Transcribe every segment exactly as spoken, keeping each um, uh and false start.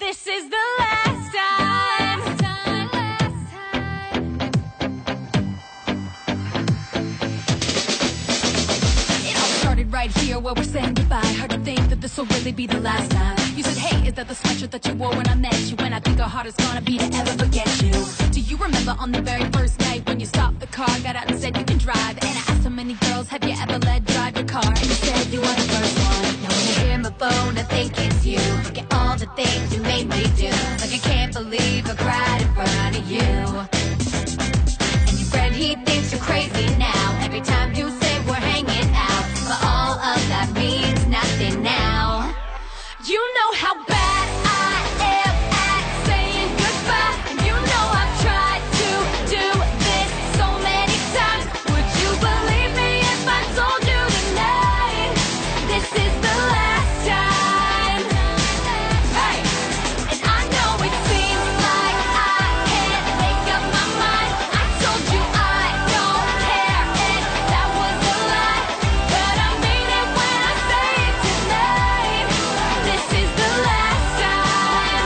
This is the last time. It all started right here where we're saying goodbye. Hard to think that this will really be the last time. You said, hey, is that the sweatshirt that you wore when I met you? And I think our hardest gonna be to ever forget you. Do you remember on the very first night when you stopped the car, got out and said you can drive? And I asked how many girls have you ever let drive your car? And you said you were the first one. Now when I hear my phone, I think it's you. Look at all the things you made me do. Like I can't believe I cried in front of you. And your friend, he thinks you're crazy now. Every time you say we're hanging out, but all of that means nothing now. You know how bad I am at saying goodbye. And you know I've tried to do this so many times. Would you believe me if I told you tonight this is the last time? Hey! And I know it seems like I can't make up my mind. I told you I don't care and that was a lie. But I mean it when I say it tonight. This is the last time.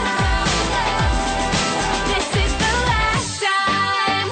This is the last time.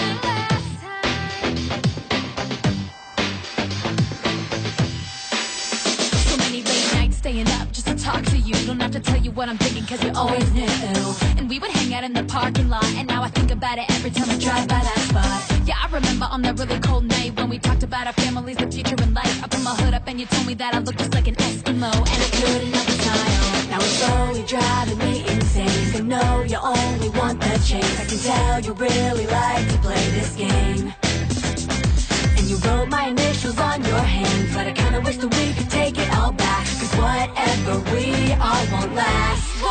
So many late nights staying up just to talk to you. Don't have to tell you what I'm thinking cause you always knew. And we would hang out in the parking lot. And now I think about it every time I drive by that spot. Yeah, I remember on that really cold night when we talked about our families, the future and life. I put my hood up and you told me that I looked just like an Eskimo. And I couldn't help but smile. Now it's slowly driving me insane. I know you only want the chase. I can tell you really like to play this game. And you wrote my initials on your hand. But I kinda wish that we could take it all back. Cause whatever we are won't last.